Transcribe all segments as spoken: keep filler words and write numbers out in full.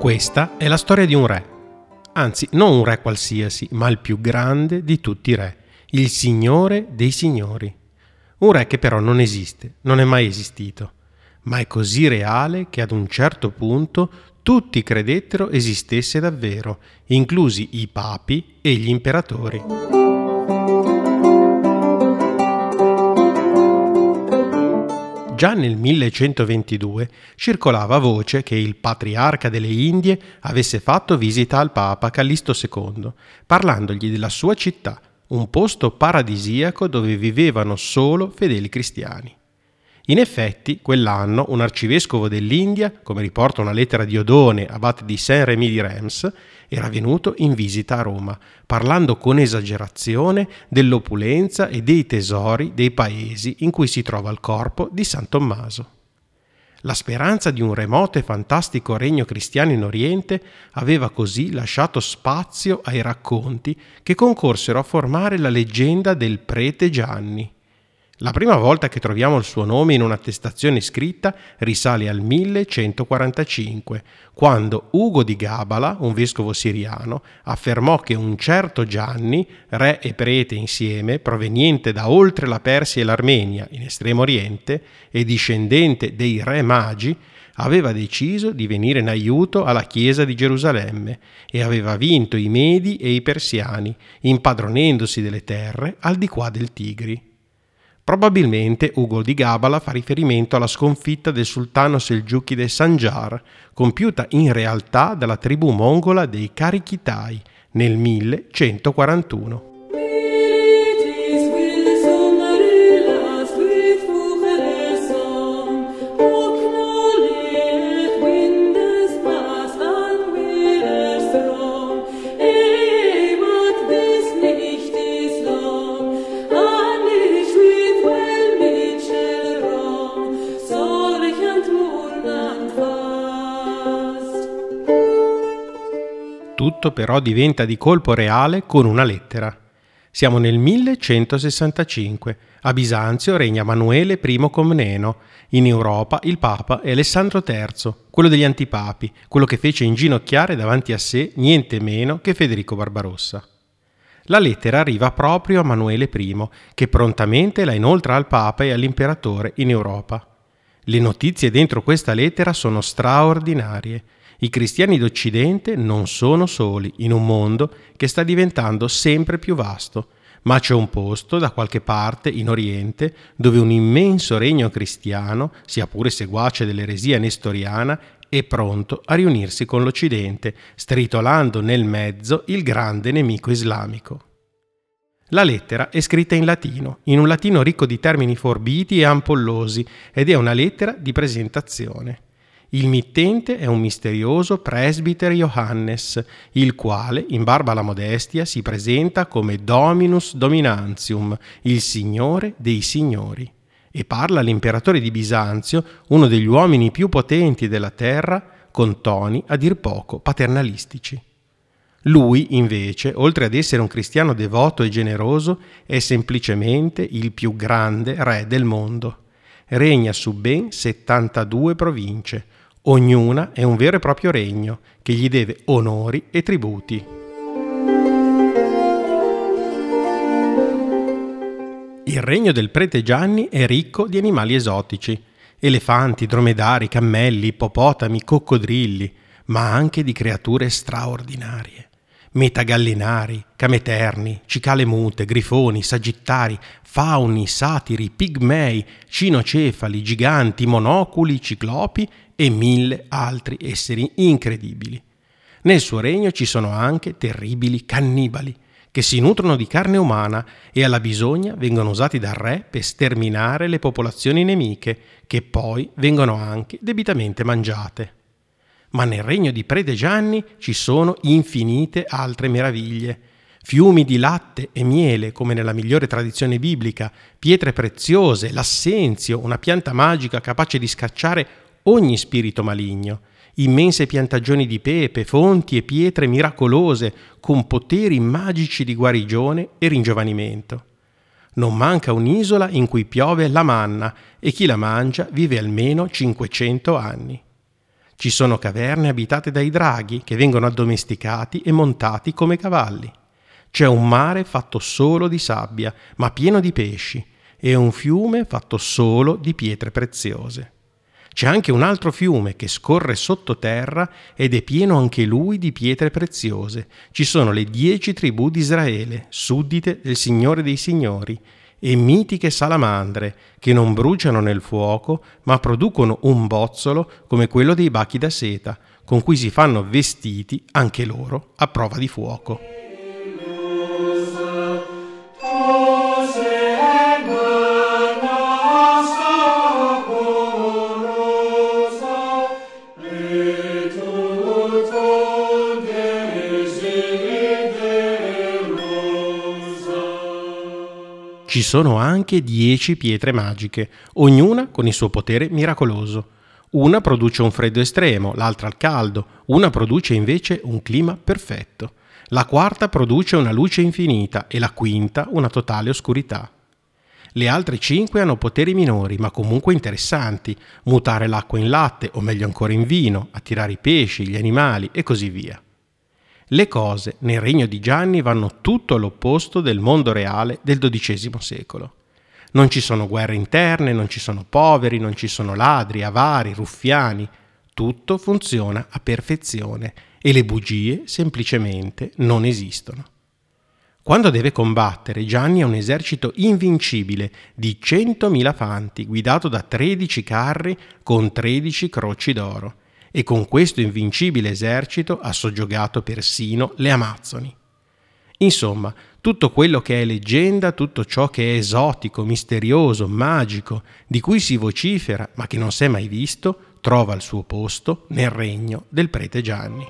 Questa è la storia di un re, anzi non un re qualsiasi, ma il più grande di tutti i re, il Signore dei Signori. Un re che però non esiste, non è mai esistito, ma è così reale che ad un certo punto tutti credettero esistesse davvero, inclusi i papi e gli imperatori. Già nel millecentoventidue circolava voce che il patriarca delle Indie avesse fatto visita al Papa Callisto secondo, parlandogli della sua città, un posto paradisiaco dove vivevano solo fedeli cristiani. In effetti, quell'anno un arcivescovo dell'India, come riporta una lettera di Odone, abate di Saint-Rémy di Reims, era venuto in visita a Roma, parlando con esagerazione dell'opulenza e dei tesori dei paesi in cui si trova il corpo di San Tommaso. La speranza di un remoto e fantastico regno cristiano in Oriente aveva così lasciato spazio ai racconti che concorsero a formare la leggenda del prete Gianni. La prima volta che troviamo il suo nome in un'attestazione scritta risale al millecentoquarantacinque, quando Ugo di Gabala, un vescovo siriano, affermò che un certo Gianni, re e prete insieme, proveniente da oltre la Persia e l'Armenia, in Estremo Oriente, e discendente dei re magi, aveva deciso di venire in aiuto alla Chiesa di Gerusalemme e aveva vinto i Medi e i Persiani, impadronendosi delle terre al di qua del Tigri. Probabilmente Ugo di Gabala fa riferimento alla sconfitta del sultano Selgiukide Sanjar, compiuta in realtà dalla tribù mongola dei Karikitai nel millecentoquarantuno. Tutto però diventa di colpo reale con una lettera. Siamo nel millecentosessantacinque. A Bisanzio regna Manuele I Comneno. In Europa il Papa è Alessandro terzo, quello degli antipapi, quello che fece inginocchiare davanti a sé niente meno che Federico Barbarossa. La lettera arriva proprio a Manuele I, che prontamente la inoltra al Papa e all'imperatore in Europa. Le notizie dentro questa lettera sono straordinarie. I cristiani d'Occidente non sono soli in un mondo che sta diventando sempre più vasto, ma c'è un posto da qualche parte in Oriente dove un immenso regno cristiano, sia pure seguace dell'eresia nestoriana, è pronto a riunirsi con l'Occidente, stritolando nel mezzo il grande nemico islamico. La lettera è scritta in latino, in un latino ricco di termini forbiti e ampollosi, ed è una lettera di presentazione. Il mittente è un misterioso presbiter Johannes, il quale, in barba alla modestia, si presenta come Dominus Dominantium, il Signore dei Signori, e parla all'imperatore di Bisanzio, uno degli uomini più potenti della terra, con toni a dir poco paternalistici. Lui, invece, oltre ad essere un cristiano devoto e generoso, è semplicemente il più grande re del mondo. Regna su ben settantadue province. Ognuna è un vero e proprio regno che gli deve onori e tributi. Il regno del prete Gianni è ricco di animali esotici, elefanti, dromedari, cammelli, ippopotami, coccodrilli, ma anche di creature straordinarie. Metagallinari, cameterni, cicale mute, grifoni, sagittari, fauni, satiri, pigmei, cinocefali, giganti, monoculi, ciclopi e mille altri esseri incredibili. Nel suo regno ci sono anche terribili cannibali, che si nutrono di carne umana e alla bisogna vengono usati dal re per sterminare le popolazioni nemiche, che poi vengono anche debitamente mangiate. Ma nel regno di prete Gianni ci sono infinite altre meraviglie. Fiumi di latte e miele, come nella migliore tradizione biblica, pietre preziose, l'assenzio, una pianta magica capace di scacciare ogni spirito maligno, immense piantagioni di pepe, fonti e pietre miracolose con poteri magici di guarigione e ringiovanimento. Non manca un'isola in cui piove la manna e chi la mangia vive almeno cinquecento anni. Ci sono caverne abitate dai draghi che vengono addomesticati e montati come cavalli. C'è un mare fatto solo di sabbia, ma pieno di pesci, e un fiume fatto solo di pietre preziose. C'è anche un altro fiume che scorre sottoterra ed è pieno anche lui di pietre preziose. Ci sono le dieci tribù di Israele, suddite del Signore dei Signori, e mitiche salamandre che non bruciano nel fuoco, ma producono un bozzolo come quello dei bachi da seta, con cui si fanno vestiti anche loro a prova di fuoco. Ci sono anche dieci pietre magiche, ognuna con il suo potere miracoloso. Una produce un freddo estremo, l'altra il caldo, una produce invece un clima perfetto. La quarta produce una luce infinita e la quinta una totale oscurità. Le altre cinque hanno poteri minori, ma comunque interessanti: mutare l'acqua in latte, o meglio ancora in vino, attirare i pesci, gli animali e così via. Le cose nel regno di Gianni vanno tutto all'opposto del mondo reale del dodicesimo secolo. Non ci sono guerre interne, non ci sono poveri, non ci sono ladri, avari, ruffiani. Tutto funziona a perfezione e le bugie semplicemente non esistono. Quando deve combattere, Gianni ha un esercito invincibile di centomila fanti, guidato da tredici carri con tredici croci d'oro. E con questo invincibile esercito ha soggiogato persino le Amazzoni. Insomma, tutto quello che è leggenda, tutto ciò che è esotico, misterioso, magico, di cui si vocifera ma che non si è mai visto, trova il suo posto nel regno del prete Gianni.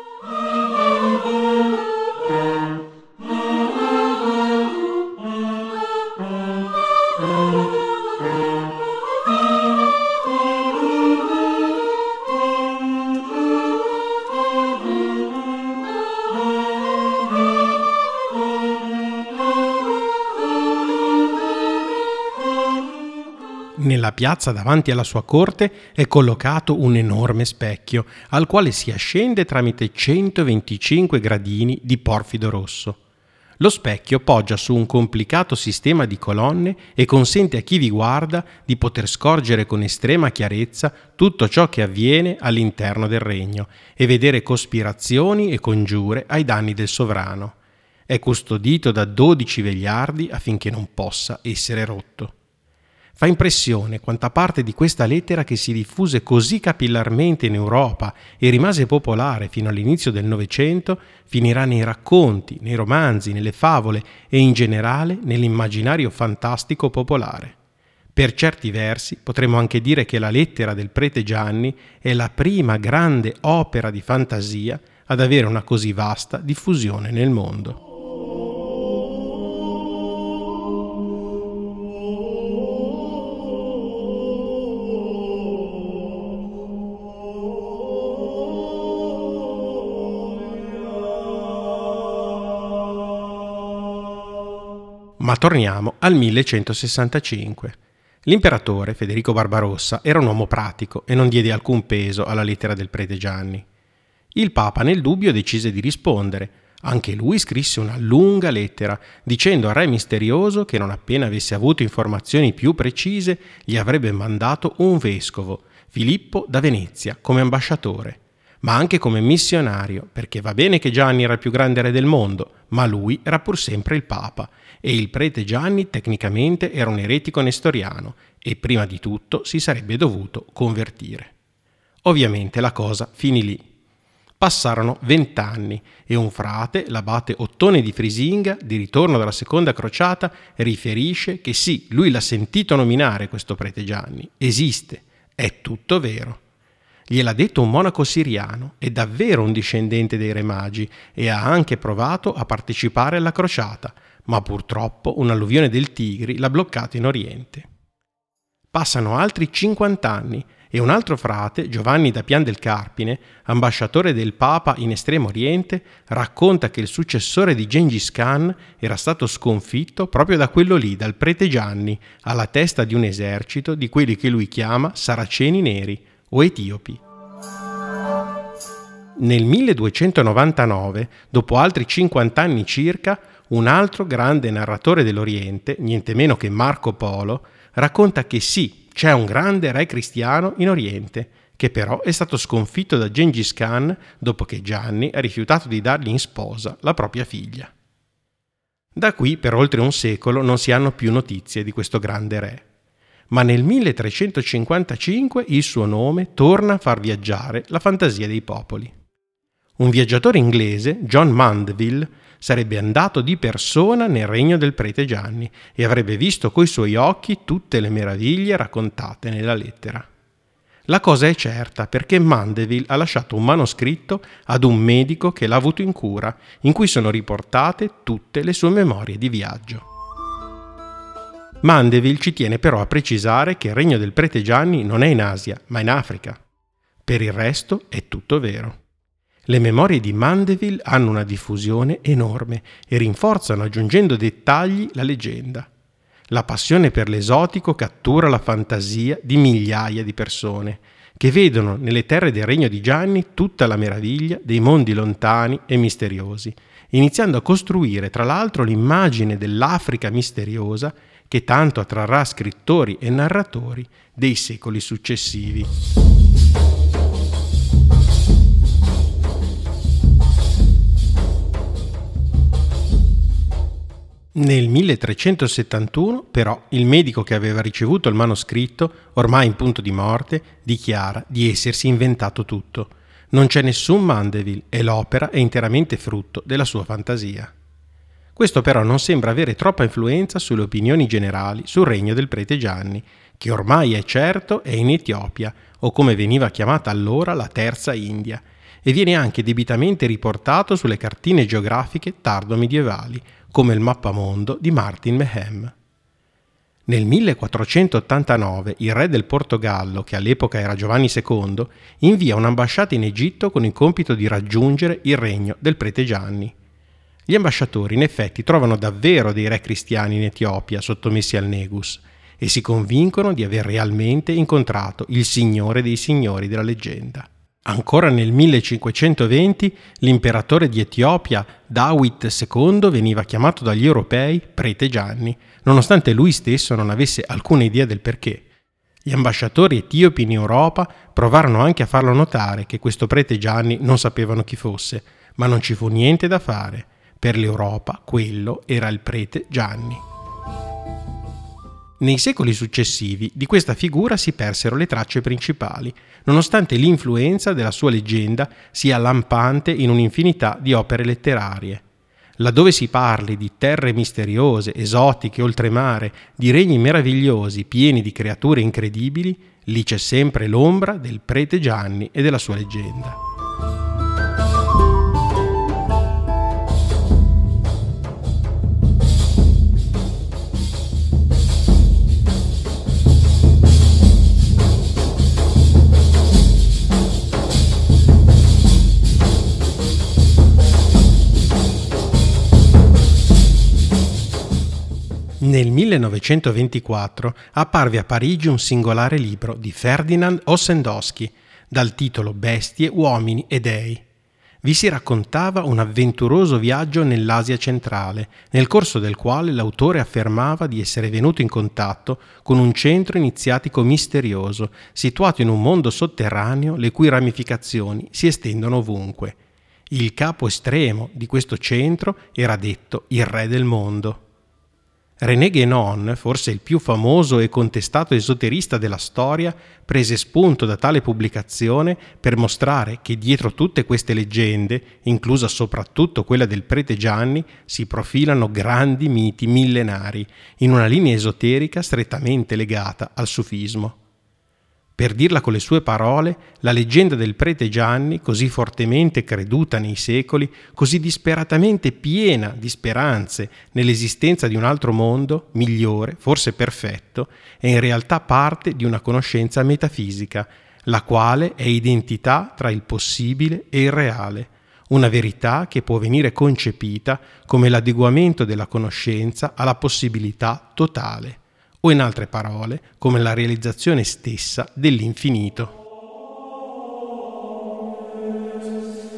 Nella piazza davanti alla sua corte è collocato un enorme specchio, al quale si ascende tramite centoventicinque gradini di porfido rosso. Lo specchio poggia su un complicato sistema di colonne e consente a chi vi guarda di poter scorgere con estrema chiarezza tutto ciò che avviene all'interno del regno e vedere cospirazioni e congiure ai danni del sovrano. È custodito da dodici vegliardi affinché non possa essere rotto. Fa impressione quanta parte di questa lettera, che si diffuse così capillarmente in Europa e rimase popolare fino all'inizio del Novecento, finirà nei racconti, nei romanzi, nelle favole e in generale nell'immaginario fantastico popolare. Per certi versi potremmo anche dire che la lettera del prete Gianni è la prima grande opera di fantasia ad avere una così vasta diffusione nel mondo. Ma torniamo al millecentosessantacinque. L'imperatore Federico Barbarossa era un uomo pratico e non diede alcun peso alla lettera del prete Gianni. Il Papa nel dubbio decise di rispondere. Anche lui scrisse una lunga lettera dicendo al re misterioso che non appena avesse avuto informazioni più precise gli avrebbe mandato un vescovo, Filippo da Venezia, come ambasciatore, ma anche come missionario, perché va bene che Gianni era il più grande re del mondo, ma lui era pur sempre il Papa, e il prete Gianni tecnicamente era un eretico nestoriano e prima di tutto si sarebbe dovuto convertire. Ovviamente la cosa finì lì. Passarono vent'anni e un frate, l'abate Ottone di Frisinga, di ritorno dalla seconda crociata, riferisce che sì, lui l'ha sentito nominare questo prete Gianni, esiste, è tutto vero. Gliel'ha detto un monaco siriano, è davvero un discendente dei Re Magi e ha anche provato a partecipare alla crociata, ma purtroppo un'alluvione del Tigri l'ha bloccato in Oriente. Passano altri cinquant'anni e un altro frate, Giovanni da Pian del Carpine, ambasciatore del Papa in Estremo Oriente, racconta che il successore di Gengis Khan era stato sconfitto proprio da quello lì, dal prete Gianni, alla testa di un esercito di quelli che lui chiama Saraceni neri o etiopi. Nel milleduecentonovantanove, dopo altri cinquanta anni circa, un altro grande narratore dell'Oriente, niente meno che Marco Polo, racconta che sì, c'è un grande re cristiano in Oriente, che però è stato sconfitto da Gengis Khan dopo che Gianni ha rifiutato di dargli in sposa la propria figlia. Da qui per oltre un secolo non si hanno più notizie di questo grande re, ma nel milletrecentocinquantacinque il suo nome torna a far viaggiare la fantasia dei popoli. Un viaggiatore inglese, John Mandeville, sarebbe andato di persona nel regno del prete Gianni e avrebbe visto coi suoi occhi tutte le meraviglie raccontate nella lettera. La cosa è certa perché Mandeville ha lasciato un manoscritto ad un medico che l'ha avuto in cura, in cui sono riportate tutte le sue memorie di viaggio. Mandeville ci tiene però a precisare che il regno del prete Gianni non è in Asia, ma in Africa. Per il resto è tutto vero. Le memorie di Mandeville hanno una diffusione enorme e rinforzano aggiungendo dettagli la leggenda. La passione per l'esotico cattura la fantasia di migliaia di persone che vedono nelle terre del regno di Gianni tutta la meraviglia dei mondi lontani e misteriosi, iniziando a costruire tra l'altro l'immagine dell'Africa misteriosa che tanto attrarrà scrittori e narratori dei secoli successivi. Nel milletrecentosettantuno, però, il medico che aveva ricevuto il manoscritto, ormai in punto di morte, dichiara di essersi inventato tutto. Non c'è nessun Mandeville e l'opera è interamente frutto della sua fantasia. Questo però non sembra avere troppa influenza sulle opinioni generali sul regno del prete Gianni, che ormai è certo è in Etiopia, o come veniva chiamata allora la Terza India, e viene anche debitamente riportato sulle cartine geografiche tardo-medievali, come il mappamondo di Martin Mehem. Nel millequattrocentottantanove il re del Portogallo, che all'epoca era Giovanni secondo, invia un'ambasciata in Egitto con il compito di raggiungere il regno del prete Gianni. Gli ambasciatori in effetti trovano davvero dei re cristiani in Etiopia sottomessi al Negus e si convincono di aver realmente incontrato il signore dei signori della leggenda. Ancora nel millecinquecentoventi l'imperatore di Etiopia, Dawit secondo, veniva chiamato dagli europei prete Gianni, nonostante lui stesso non avesse alcuna idea del perché. Gli ambasciatori etiopi in Europa provarono anche a farlo notare che questo prete Gianni non sapevano chi fosse, ma non ci fu niente da fare. Per l'Europa quello era il prete Gianni. Nei secoli successivi di questa figura si persero le tracce principali, nonostante l'influenza della sua leggenda sia lampante in un'infinità di opere letterarie. Laddove si parli di terre misteriose, esotiche, oltremare, di regni meravigliosi pieni di creature incredibili, lì c'è sempre l'ombra del prete Gianni e della sua leggenda. Nel millenovecentoventiquattro apparve a Parigi un singolare libro di Ferdinand Ossendowski dal titolo Bestie, uomini e dei. Vi si raccontava un avventuroso viaggio nell'Asia centrale, nel corso del quale l'autore affermava di essere venuto in contatto con un centro iniziatico misterioso, situato in un mondo sotterraneo le cui ramificazioni si estendono ovunque. Il capo estremo di questo centro era detto il re del mondo. René Guénon, forse il più famoso e contestato esoterista della storia, prese spunto da tale pubblicazione per mostrare che dietro tutte queste leggende, inclusa soprattutto quella del prete Gianni, si profilano grandi miti millenari, in una linea esoterica strettamente legata al sufismo. Per dirla con le sue parole, la leggenda del prete Gianni, così fortemente creduta nei secoli, così disperatamente piena di speranze nell'esistenza di un altro mondo, migliore, forse perfetto, è in realtà parte di una conoscenza metafisica, la quale è identità tra il possibile e il reale, una verità che può venire concepita come l'adeguamento della conoscenza alla possibilità totale, o in altre parole, come la realizzazione stessa dell'infinito.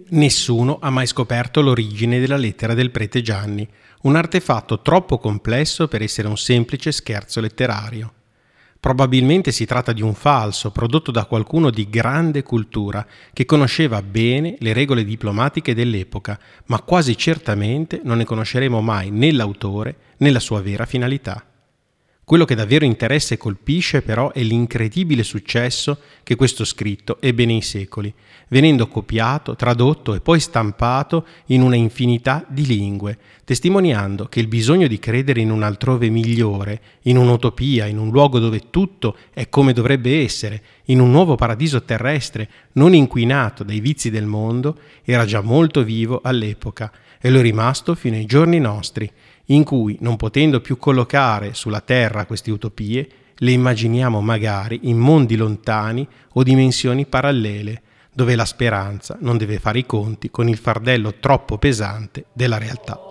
Nessuno ha mai scoperto l'origine della lettera del prete Gianni, un artefatto troppo complesso per essere un semplice scherzo letterario. Probabilmente si tratta di un falso prodotto da qualcuno di grande cultura che conosceva bene le regole diplomatiche dell'epoca, ma quasi certamente non ne conosceremo mai né l'autore né la sua vera finalità. Quello che davvero interessa e colpisce però è l'incredibile successo che questo scritto ebbe nei secoli, venendo copiato, tradotto e poi stampato in una infinità di lingue, testimoniando che il bisogno di credere in un altrove migliore, in un'utopia, in un luogo dove tutto è come dovrebbe essere, in un nuovo paradiso terrestre non inquinato dai vizi del mondo, era già molto vivo all'epoca e lo è rimasto fino ai giorni nostri, in cui, non potendo più collocare sulla terra queste utopie, le immaginiamo magari in mondi lontani o dimensioni parallele, dove la speranza non deve fare i conti con il fardello troppo pesante della realtà.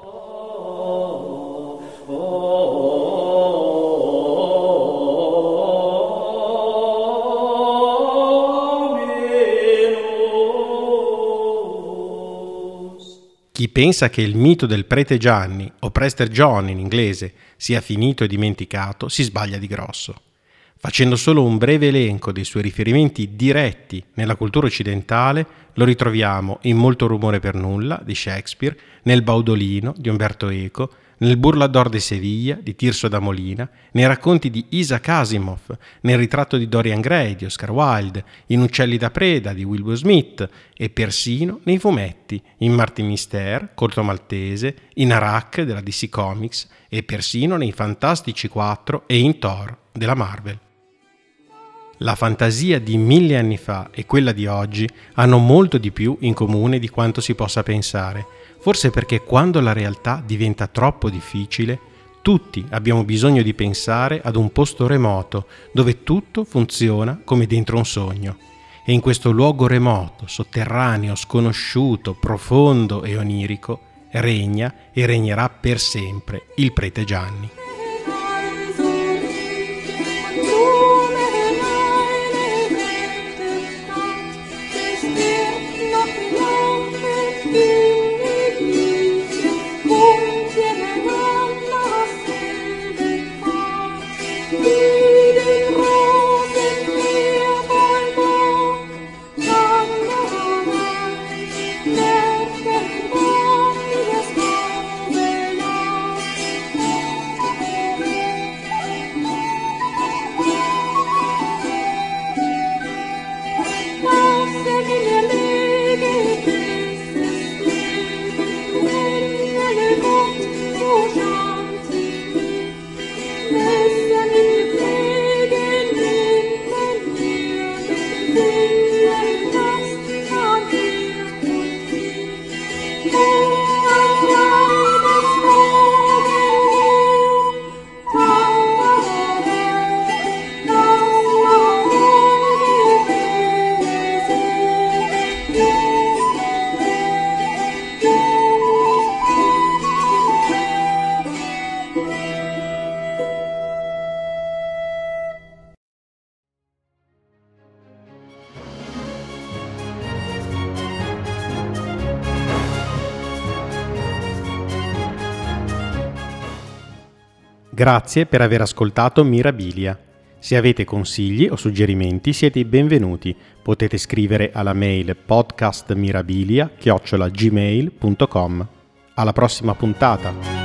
Chi pensa che il mito del prete Gianni, o Prester John in inglese, sia finito e dimenticato, si sbaglia di grosso. Facendo solo un breve elenco dei suoi riferimenti diretti nella cultura occidentale, lo ritroviamo in Molto rumore per nulla di Shakespeare, nel Baudolino di Umberto Eco, nel Burlador de Sevilla di Tirso da Molina, nei racconti di Isaac Asimov, nel ritratto di Dorian Gray di Oscar Wilde, in Uccelli da preda di Wilbur Smith e persino nei fumetti, in Martin Mister, Corto Maltese, in Arak della D C Comics e persino nei Fantastici quattro e in Thor della Marvel. La fantasia di mille anni fa e quella di oggi hanno molto di più in comune di quanto si possa pensare, forse perché quando la realtà diventa troppo difficile, tutti abbiamo bisogno di pensare ad un posto remoto dove tutto funziona come dentro un sogno. E in questo luogo remoto, sotterraneo, sconosciuto, profondo e onirico, regna e regnerà per sempre il prete Gianni. Grazie per aver ascoltato Mirabilia. Se avete consigli o suggerimenti siete i benvenuti. Potete scrivere alla mail podcastmirabilia chiocciola gmail punto com. Alla prossima puntata!